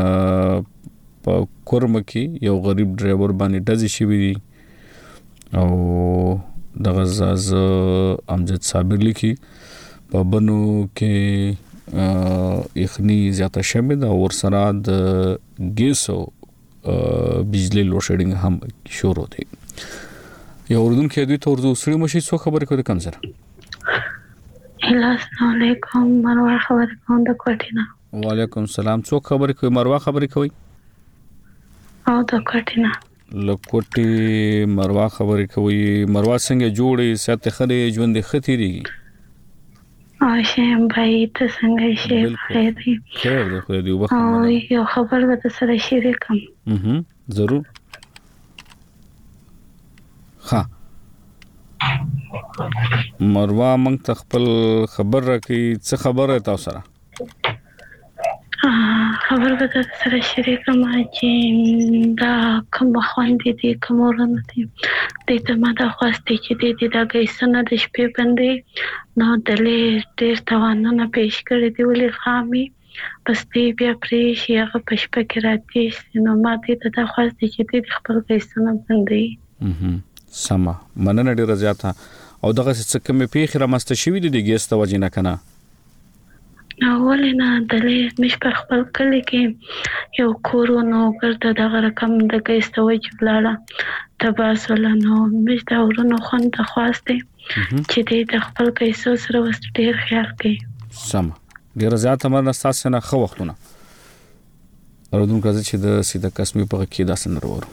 په کورم کې یو غریب ډرایور باندې ډزې شوې دي او د غزاز امجد صابر لیکي په بنو کې یخنی زیاته شوه دا ور سره د ګیسو بجلی لوډ شیډینګ هم شروع دي یو اردن کې دوی تور دوسری مشي څو خبرې کوي کوم سره السلام علیکم مروه خبرې کوم د کوټینا وعلیکم السلام څو خبرې کوي مروه خبرې کوي او د کوټینا لکوټي مروه خبرې کوي مروه څنګه جوړي سات خري ژوند خطيري او شیم بای ته څنګه شي خیری خیر ده خو دې وخت او یو خبر به سره شریکم ضرور ها مروه موږ ته خپل خبر راکړي څه خبره تاسو سره خبر به سره شریکه ما چې دا کوم خوندې دي کوم ورنه دي د ته ما دا خواسته چې د دا غیسنه د شپې باندې نو دلې ډېر توانونه پېښ کړې دی ولې خامي پس دې بیا پرې شي هغه پښپه کې راځي نو ما دې دا خواسته چې د خپل غیسنه باندې سما مننه ډیره زیاته او دغه څه کومې پیښې رامسته شوې دي د ګیس ته وجه نه کنه اولنا دلې مش په خپل کلی کې یو کورونو ګرځه دغه رقم د ګیس ته وجه بلاړه تباسلنو مش دا ورونو خوند خواسته چې دې د خپل کیسو سره وست ډیر خیال کوي سما ډیره زیاته مرنه تاسو نه خو وختونه اردون کړه چې د سیده قسمي په کې داسې نه ورو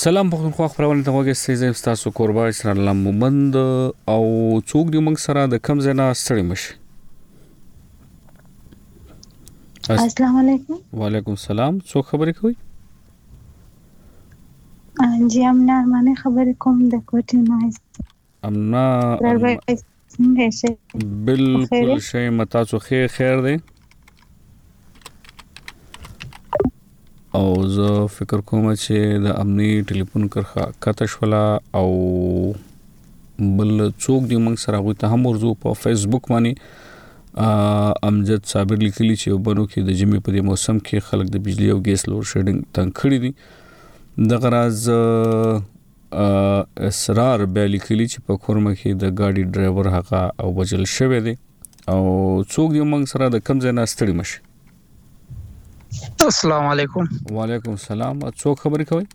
سلام پښتونخوا خبرونه ته وګورئ چې تاسو کوربه اسر الله مومند او څوک دی موږ سره د کم زنه ستړي مشي. السلام علیکم. وعلیکم السلام. څوک خبرې کوي؟ جی امنا ارمانه خبرې کوم د کوټې نه. امنا بالکل شي متا څو خیر دی. او زه فکر کوم چې د امني ټلیفون کرخه کاتش ولا او بل څوک دی موږ سره غوته هم ورزو په فیسبوک باندې امجد صابر لیکلی چې وبنو کې د جمعې په موسم کې خلک د بجلی او ګیس لوډ شیډینګ تنګ کړی دي. د غراز اسرار به لیکلی چې په کورمه کې د گاډي ډرایور هغه او وجل شوی دی او څوک دی موږ سره د کم ځای نه ستړي مشي. السلام علیکم. وعلیکم السلام. څوک خبرې کوي؟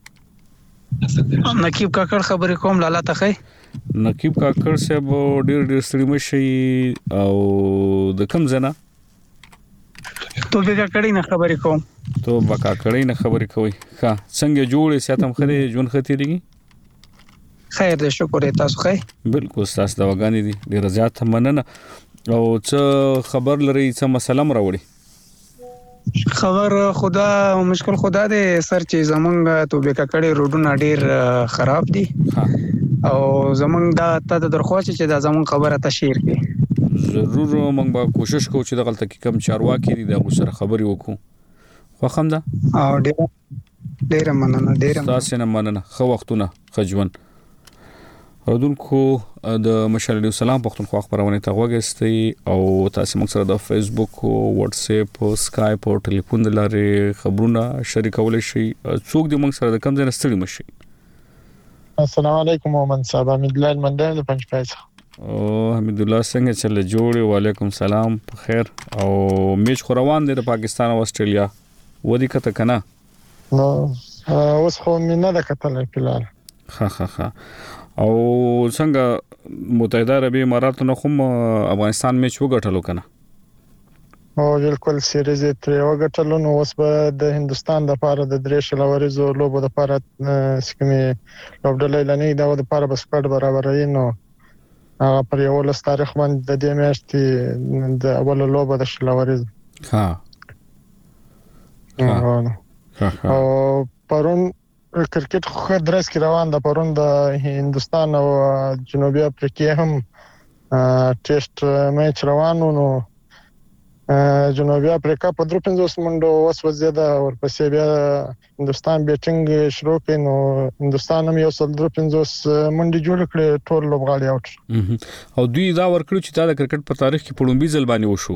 نقیب کاکړ خبرې کوم لاله تخې. نقیب کاکړ صاحب ډېر ستړي مشي او د کم ځای نه توبه کاکړی نه خبرې کوم. توبه کاکړی نه خبرې کوي. ښه څنګه جوړې ساتم خره جون خطرېږي؟ خیر دې شکر تاسو ښه. بالکل تاسو دا وګانی دي ډېر زیات مننه. او څه خبر لري څه مسله راوړي؟ خبر خدا مشکل خدا دې سر چې زمونږ توبه کاکړی روډونه ډېر خراب دي او زمونږ دا ته درخواست چې دا زمونږ خبره ته شیر کړي. ضرور موږ به کوشش کوو چې دغه تل کم چارواکي دي د سره خبري وکړو. خو خمدا او ډېر مننه تاسو نه مننه. خو وختونه خجون اردوونکو د مشال سلام پښتونخوا خبرونه ته وګورئ او تاسو موږ سره د فیسبوک او واتس اپ او اسکایپ او ټلیفون لارې خبرونه شریکول شي. څوک دې موږ سره د کم ځای نه ستړي مشي. السلام علیکم مومن صاحب. حمید الله المندل د پنځپایڅ. او حمید الله څنګه چل جوړ؟ وعلیکم السلام. په خیر. او میچ خو روان دی د پاکستان او استرالیا ودی کته کنه؟ نو اوس خو مینه د کتل فلال. ها او څنګه متحده عربی امارات نه کوم افغانستان میچ وګټلو کنه؟ او بالکل سیریز تر وګټلو. نو اوس به د هندستان د لپاره د درې شلوريزو لوبو د لپاره سکمه لوبډلې لنی دا د لپاره بس کډ برابرې. نو هغه پر یو لس تاریخ باندې د دې میاشتې د اول لوبه د شلوريز. ها او پرون کرکټ خو درس کې روان ده. پرون د هندستان او جنوبي افریقا هم ټیسټ میچ روانو. نو جنوبي افریقا په 3-5 منډو وسوځیده ورپسې بیا هندستان بیټینګ شروع کړ. نو هندستان هم یو 3-5 منډي جوړ کړ ټول لوبغاړي اوټ. او دوی دا ورکړو چې دا د کرکټ په تاریخ کې پړومبي ځل باندې وشو.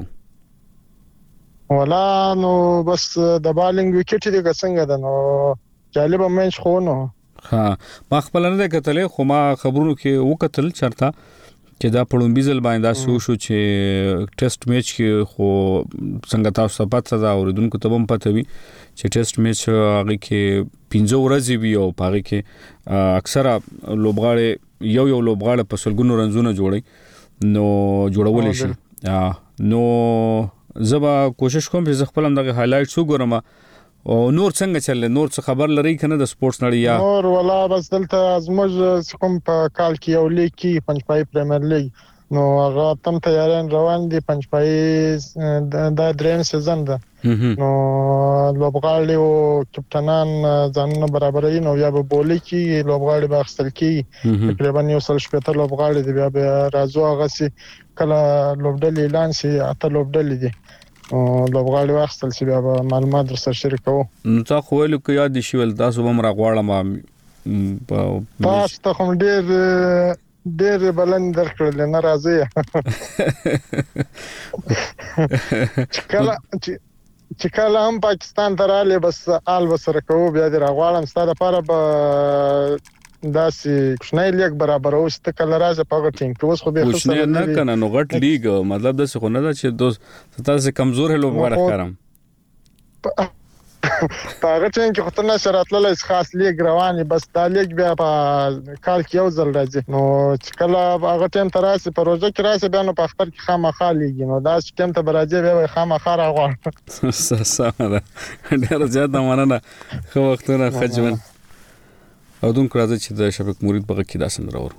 ولا نو بس د بالینګ وکټ دی څنګه ده. نو جالب میچ خو نو ما خپل نه کتلې خو ما خبرونو کې وکتل چرته چې دا پړومبي ځل باندې دا شو چې ټیسټ میچ کې خو څنګه تاسو پاتې دا اوریدونکو ته هم پته وي چې ټیسټ میچ هغه کې 15 ورځې وي او هغه کې اکثره لوبغاړي یو لوبغاړي په سلګونو رنزونه جوړي نو جوړول شي. نو زبا کوشش کوم چې خپل هم دغه هایلایټس وګورم. او نور څنګه چل نور څه خبر لري کنه د سپورتس نړۍ یا نور ولا بس دلته ازموج کوم په کال کې یو لیګ کې پنځپای پریمیر لیګ. نو هغه تم تیاران روان دي. پنځپای د دریم سیزن ده. نو لوبغاړي او کپټنان ځانونه برابرې. نو بیا به بولی کې لوبغاړي باخستل کې تقریبا یو 170 لوبغاړي دي. بیا راځو هغه سي کله لوبډل اعلان سي اته لوبډل دي. لوبغاړي واخستل چې بیا معلومات سره شریکو. نو تاسو خو له کې یاد شي ول تاسو هم راغواړم تاسو ته هم ډېر بلند درکړل نه راځي. چې کله هم پاکستان ته رااله بس آل وسره کوو بیا د راغواړم ستاسو لپاره به داسې کوشنۍ لیګ برابر اوس ته کله راځه په ټیم کې. اوس خو به کوشنۍ نه کنه نو غټ لیګ مطلب داسې خو نه ده چې دوست تاسو کمزور لوبغاړي کارم هغه څنګه خو ته نشه راتللی خاص لیګ رواني بس دا لیګ بیا په کال کې یو ځل راځي. نو چې کله هغه ټیم ته راسي په روزه کې راسي بیا نو په اختر کې خامخا لیګي. نو دا چې ټیم ته راځي بیا خامخا راغواړم. سم ده ډېر زیات مننه. خو وختونه خجمن اودونکو راځي چې د شفیق مرید په کې دا سندره ورو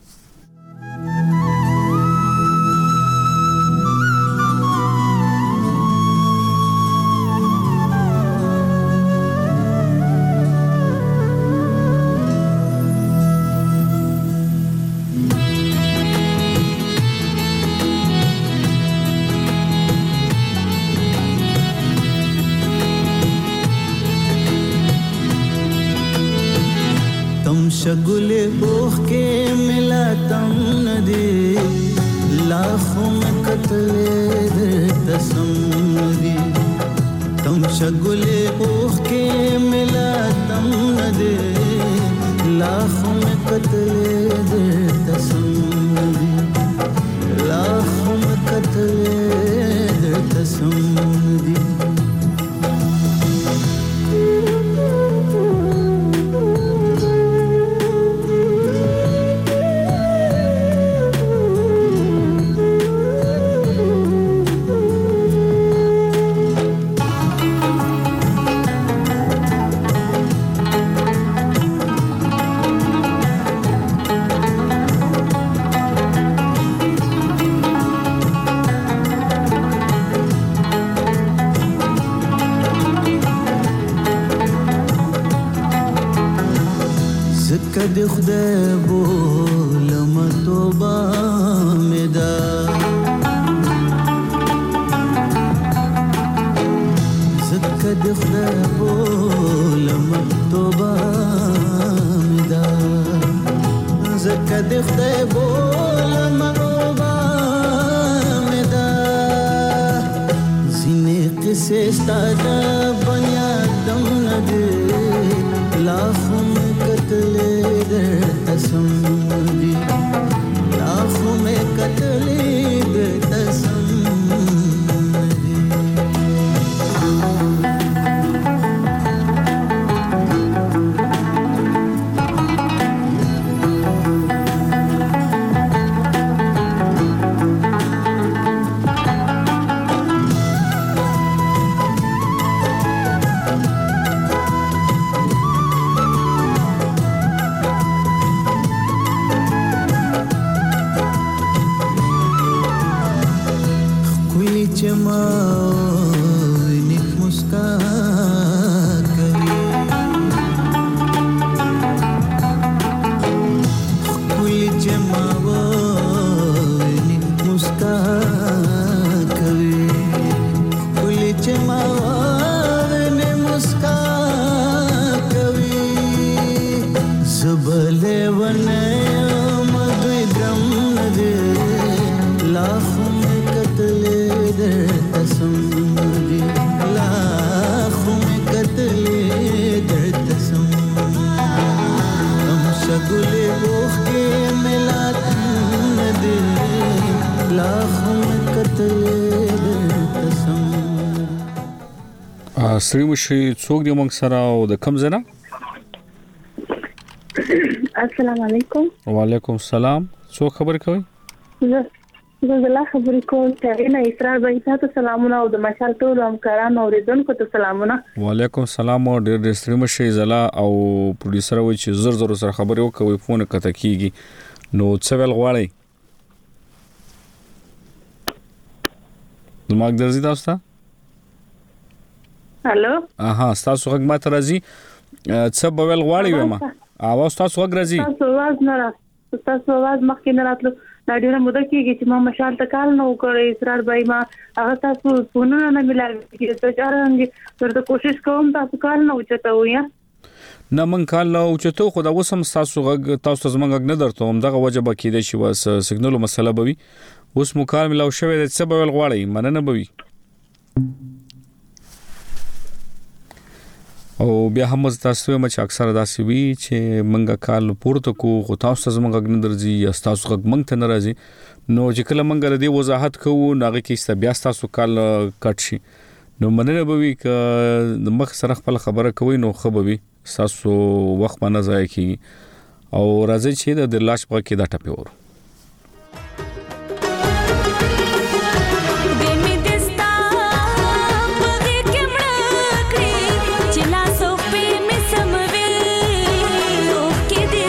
शगुले ओख के मिला तम न दे लाखों में कतले दे तसम दे तम शगुले ओख के मिला तम न दे लाखों में कतले दे तसम दे लाखों में कतले दे तसम दे کد خدای بولم توبه مدا زکد خدای بولم توبه مدا زکد خدای بولم توبه مدا زینه قصه ستاده بنیادم نده लाखों में कतले दे तसम दी लाखों में कतले दे तसम दी जमानिक मुस्कान कभी कुल जमानिक मुस्कान कभी कुल जमानिक मुस्कान कभी ज़बले वने मधु द्रम नदे लाखों में कतले तसम दी लाखों में कतले दर तसम हम शगुले ओख के मिला न दे लाखों में कतले दर तसम سری مشي څوک دی موږ سره او د کوم ځای نه السلام علیکم وعلیکم السلام څوک خبر کوي زه خبرې کوم چې نه اسرار بای تاسو سلامونه او د مشال ټول همکارانو اوریدونکو ته سلامونه وعلیکم السلام او ډېر سری مشي زلا او پروډوسر وای چې زر سره خبرې وکوي فون کته کیږي نو څه ویل غواړي دماغ درځي تاسو ته هالو تاسو غږ ماته راځي څه بویل غواړي ومه اواز تاسو غږ راځي تاسو आवाज مخکې نه راتلو دا ډیره موده کېږي چې ما مشال ته کال نه وکړی اسرار بای ما هغه تاسو فونونه نه ملایي چې څنګه ترته کوشش کوم تاسو کال نه وچته ویا نه من کال نه وچته خو دا وسم تاسو غږ تاسو زمونږ غږ نه درته هم دغه وجه به کېدای شي واس سیګنال مسله بوي اوس مو کال ملاو شوی د څه بویل غواړي مننه بوي او بیا هم تاسو هم چې اکثره داسې وی چې منګه کال پورته کو خو تاسو زمونږ غږ نه درځي یا تاسو غږ منګ ته ناراضي نو چې کله منګه د وضاحت کوو ناغه کې بیا تاسو کال کټ شي نو مننه بوي ک د مخ سره خپل خبره کوي نو خبوي تاسو وخت باندې ځای کی او راځي چې د لاش په کې دا ټپي ور Get it.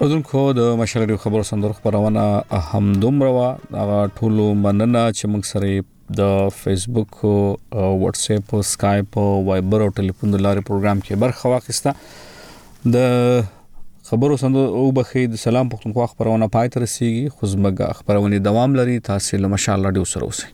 اوردونکو د مشرډیو خبرو سندرو خبرونه هم دومره وا هغه ټولو مننه چې موږ سره د فیسبوک او واتس اپ او اسکایپ او وایبر او ټلیفون د لارې پروګرام کې برخه واخیسته د خبرو سندرو او بخي د سلام پښتونخوا خبرونه پای ته رسیږي خو زموږ خبرونه دوام لري تاسو له ماشاءالله ډیو سره اوسئ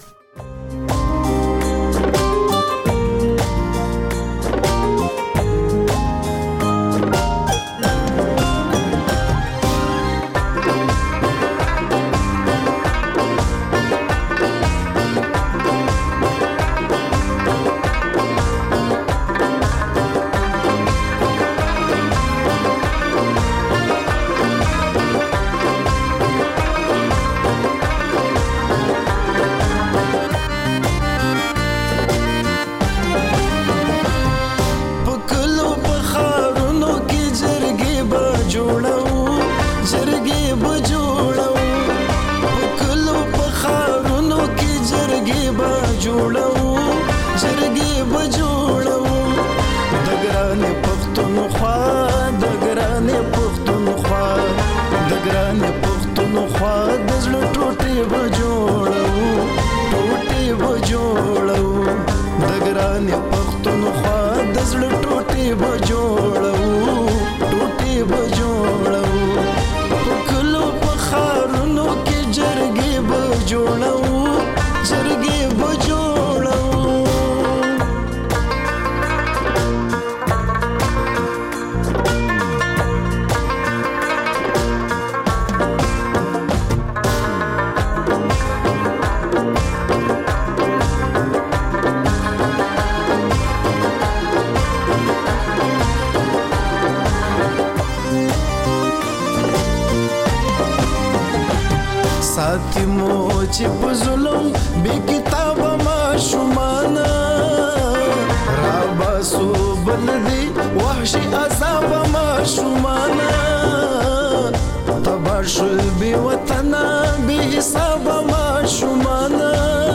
چې په ظلم بې کتابه ماشومانه راباسو بل دي وحشي عذابه ماشومانه تبا شول بې وطنه بې حسابه ماشومانه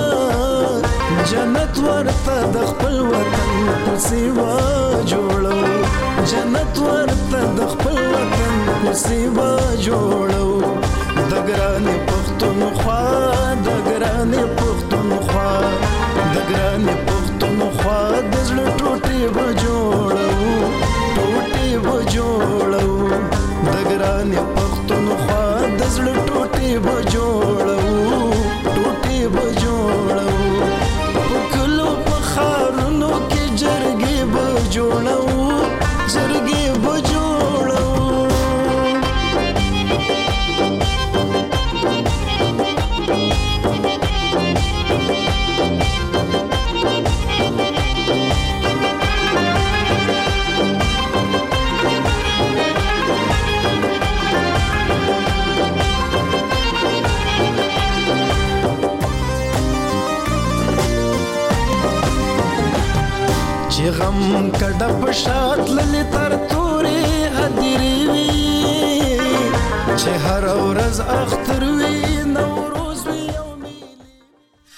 جنت ورته د خپل وطن کوڅې جوړو جنت ورته د خپل وطن کوڅې جوړو د ګرانې پښتونخوا د ګرانې پښتونخوا د ګرانې پښتونخوا د زړه ټوټې به جوړو ټوټې به جوړو د ګرانې پښتونخوا د زړه ټوټې به جوړو ټوټې به جوړو په کلو په ښارونو کې جرګې به جوړو جرګې به جوړو چې غم کډه په شات للی تر تورې هدیری وي چې هر ورځ اختر وي